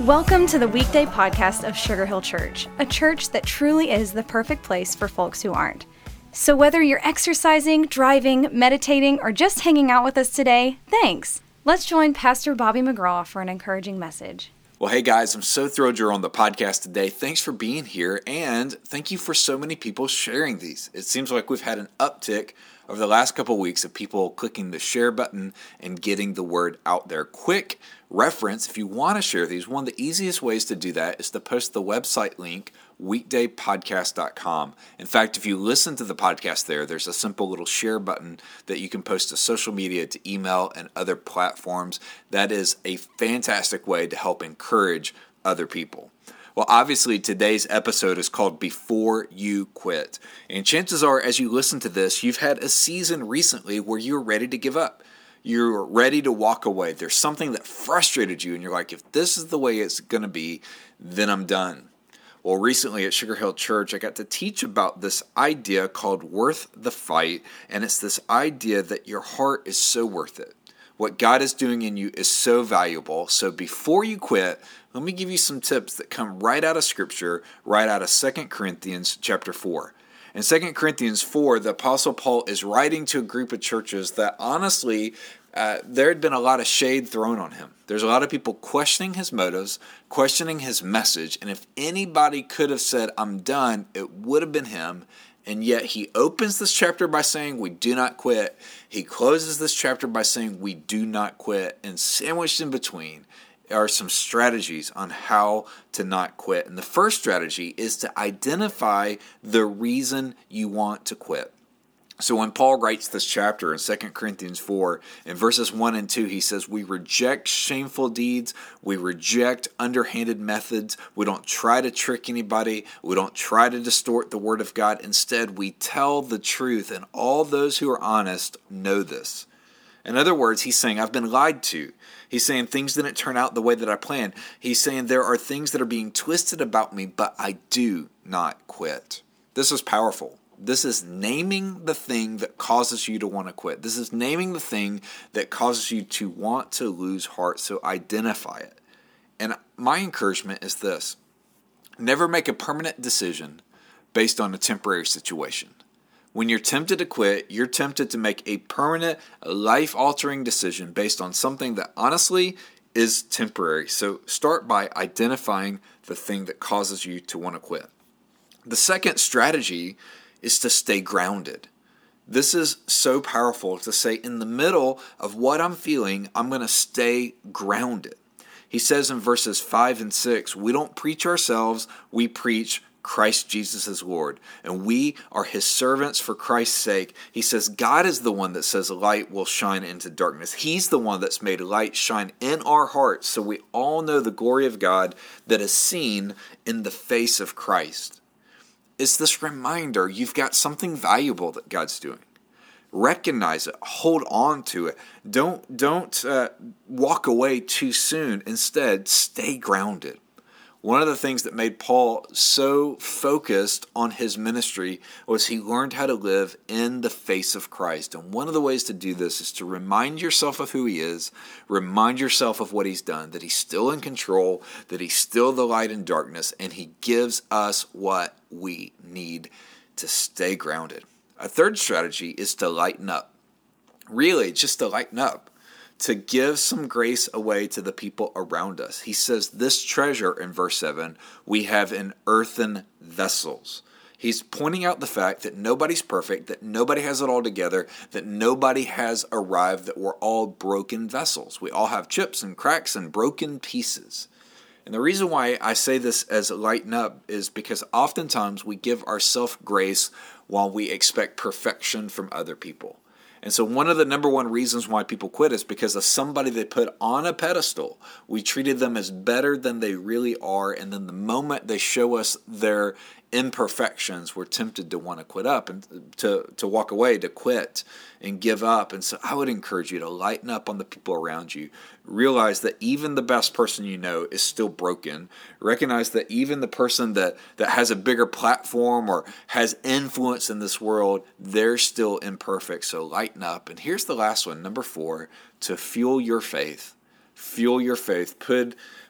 Welcome to the weekday podcast of Sugar Hill Church, a church that truly is the perfect place for folks who aren't. So whether you're exercising, driving, meditating, or just hanging out with us today, thanks. Let's join Pastor Bobby McGraw for an encouraging message. Well, hey guys, I'm so thrilled you're on the podcast today. Thanks for being here, and thank you for so many people sharing these. It seems like we've had an uptick over the last couple of weeks of people clicking the share button and getting the word out there. Quick reference, if you want to share these, one of the easiest ways to do that is to post the website link, weekdaypodcast.com. In fact, if you listen to the podcast there's a simple little share button that you can post to social media, to email, and other platforms. That is a fantastic way to help encourage other people. Well, obviously, today's episode is called Before You Quit. And chances are, as you listen to this, you've had a season recently where you're ready to give up. You're ready to walk away. There's something that frustrated you, and you're like, if this is the way it's going to be, then I'm done. Well, recently at Sugar Hill Church, I got to teach about this idea called worth the fight, and it's this idea that your heart is so worth it. What God is doing in you is so valuable. So before you quit, let me give you some tips that come right out of Scripture, right out of 2 Corinthians chapter 4. In 2 Corinthians 4, the Apostle Paul is writing to a group of churches that honestly, there had been a lot of shade thrown on him. There's a lot of people questioning his motives, questioning his message, and if anybody could have said, I'm done, it would have been him. And yet he opens this chapter by saying, we do not quit. He closes this chapter by saying, we do not quit. And sandwiched in between are some strategies on how to not quit. And the first strategy is to identify the reason you want to quit. So when Paul writes this chapter in 2 Corinthians 4, in verses 1 and 2, he says, we reject shameful deeds, we reject underhanded methods, we don't try to trick anybody, we don't try to distort the word of God. Instead, we tell the truth, and all those who are honest know this. In other words, he's saying, I've been lied to. He's saying things didn't turn out the way that I planned. He's saying there are things that are being twisted about me, but I do not quit. This is powerful. This is naming the thing that causes you to want to quit. This is naming the thing that causes you to want to lose heart. So identify it. And my encouragement is this. Never make a permanent decision based on a temporary situation. When you're tempted to quit, you're tempted to make a permanent, life-altering decision based on something that honestly is temporary. So start by identifying the thing that causes you to want to quit. The second strategy is to stay grounded. This is so powerful to say, in the middle of what I'm feeling, I'm going to stay grounded. He says in verses 5 and 6, we don't preach ourselves, we preach Christ Jesus is Lord, and we are his servants for Christ's sake. He says God is the one that says light will shine into darkness. He's the one that's made light shine in our hearts, so we all know the glory of God that is seen in the face of Christ. It's this reminder you've got something valuable that God's doing. Recognize it. Hold on to it. Don't walk away too soon. Instead, stay grounded. One of the things that made Paul so focused on his ministry was he learned how to live in the face of Christ. And one of the ways to do this is to remind yourself of who he is, remind yourself of what he's done, that he's still in control, that he's still the light in darkness, and he gives us what we need to stay grounded. A third strategy is to lighten up. Really, just to lighten up. To give some grace away to the people around us. He says this treasure in verse 7, we have in earthen vessels. He's pointing out the fact that nobody's perfect, that nobody has it all together, that nobody has arrived, that we're all broken vessels. We all have chips and cracks and broken pieces. And the reason why I say this as lighten up is because oftentimes we give ourselves grace while we expect perfection from other people. And so one of the number one reasons why people quit is because of somebody they put on a pedestal. We treated them as better than they really are, and then the moment they show us their imperfections, we're tempted to want to quit up and to walk away, to quit and give up. And so I would encourage you to lighten up on the people around you. Realize that even the best person you know is still broken. Recognize that even the person that has a bigger platform or has influence in this world, they're still imperfect. So lighten up. And here's the last one, number 4, to fuel your faith. Fuel your faith.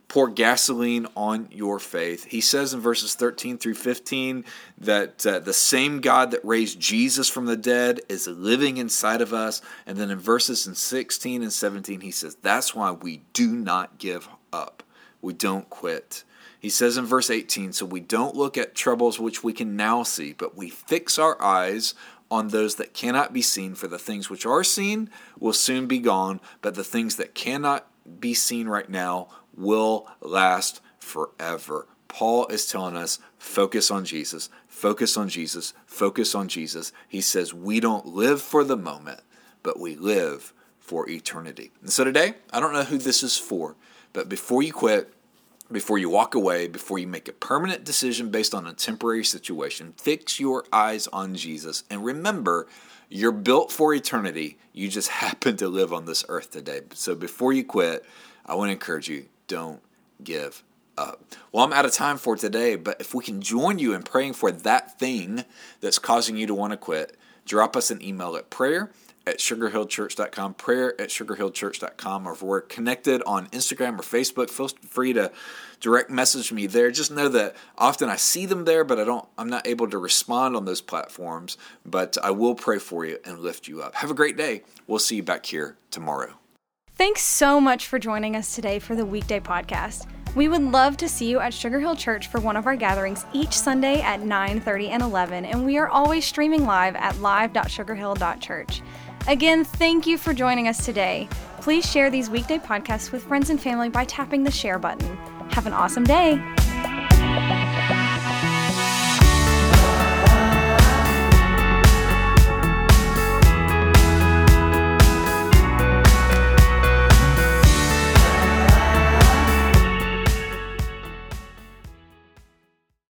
pour gasoline on your faith. He says in verses 13 through 15 that the same God that raised Jesus from the dead is living inside of us. And then in verses 16 and 17, he says, that's why we do not give up. We don't quit. He says in verse 18, so we don't look at troubles which we can now see, but we fix our eyes on those that cannot be seen, for the things which are seen will soon be gone, but the things that cannot be seen right now will last forever. Paul is telling us, focus on Jesus, focus on Jesus, focus on Jesus. He says we don't live for the moment, but we live for eternity. And so today, I don't know who this is for, but before you quit, before you walk away, before you make a permanent decision based on a temporary situation, fix your eyes on Jesus. And remember, you're built for eternity. You just happen to live on this earth today. So before you quit, I want to encourage you, don't give up. Well, I'm out of time for today, but if we can join you in praying for that thing that's causing you to want to quit, drop us an email at prayer@sugarhillchurch.com, prayer@sugarhillchurch.com, or if we're connected on Instagram or Facebook, feel free to direct message me there. Just know that often I see them there, but I'm not able to respond on those platforms, but I will pray for you and lift you up. Have a great day. We'll see you back here tomorrow. Thanks so much for joining us today for the weekday podcast. We would love to see you at Sugar Hill Church for one of our gatherings each Sunday at 9:30 and 11, and we are always streaming live at live.sugarhill.church. Again, thank you for joining us today. Please share these weekday podcasts with friends and family by tapping the share button. Have an awesome day.